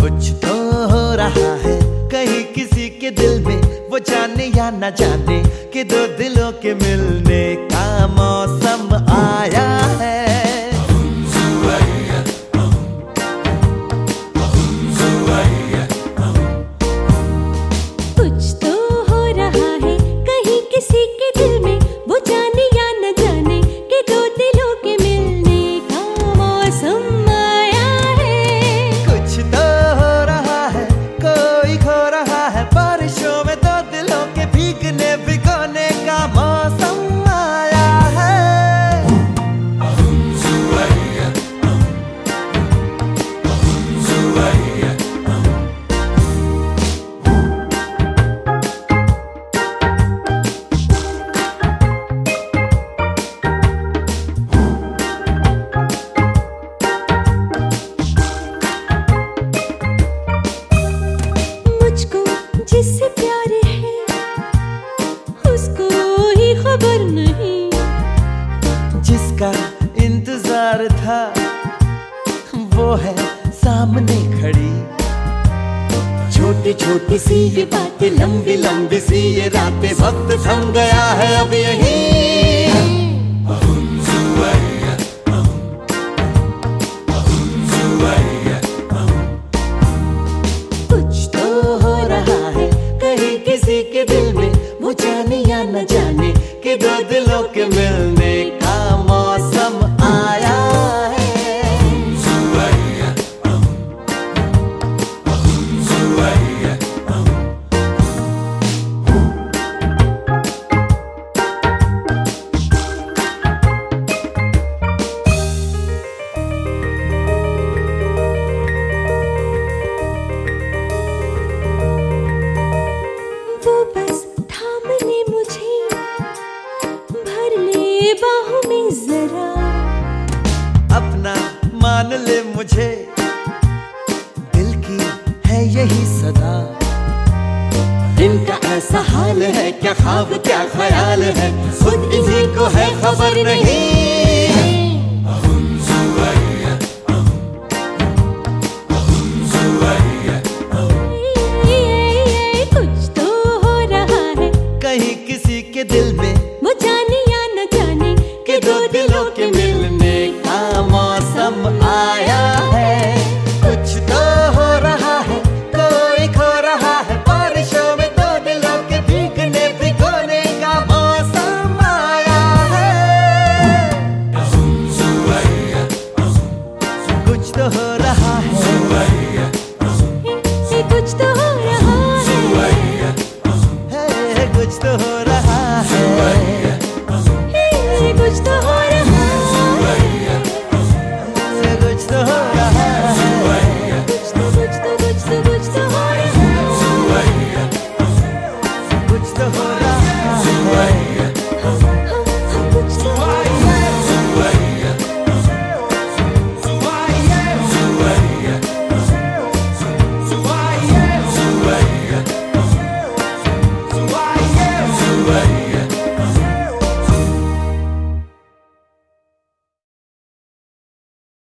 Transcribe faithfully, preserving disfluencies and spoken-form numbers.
कुछ तो हो रहा है कहीं किसी के दिल में, वो जाने या ना जाने कि दो दिलों के मिलने का मौसम आया है। कुछ तो हो रहा है कहीं किसी के दिल में, वो जाने या न जाने कि दो दिलों के मिलने का मौसम आया है। कुछ तो हो रहा है, कोई खो रहा है, बारिशों में दो दिलों के भीगने भिगोने का मौसम आया है। मुझको जिससे प्यार है उसको ही खबर नहीं, जिसका इंतजार था वो है सामने खड़ी। छोटी छोटी सी ये बातें, लंबी लंबी सी ये रातें, वक्त थम गया है अब यहीं। कुछ तो हो रहा है कहीं किसी के दिल में, वो जाने या न जाने कि दो दिलों के मिलने का मौसम आया है। वो बस थाम ले मुझे, भर ले बाहों में जरा, अपना मान ले मुझे, दिल की है यही सदा। इनका ऐसा हाल है, क्या ख्वाब क्या ख्याल है, खुद इन्हीं को है खबर नहीं। कुछ तो हो रहा है कहीं किसी के दिल में, वो जाने या न जाने कि दो दिलों के मिलने का मौसम आया है। कुछ तो हो रहा है, कोई खो रहा है, बारिशों में दो दिलों के भीगने भिगोने का मौसम आया है। कुछ तो हो रहा है, कुछ तो हो रहा है, है, कुछ तो हो रहा है, कुछ तो हो रहा है, कुछ तो हो रहा है, कुछ तो कुछ तो कुछ तो कुछ तो हो रहा है, कुछ तो हो रहा है, कुछ तो हो रहा है। है।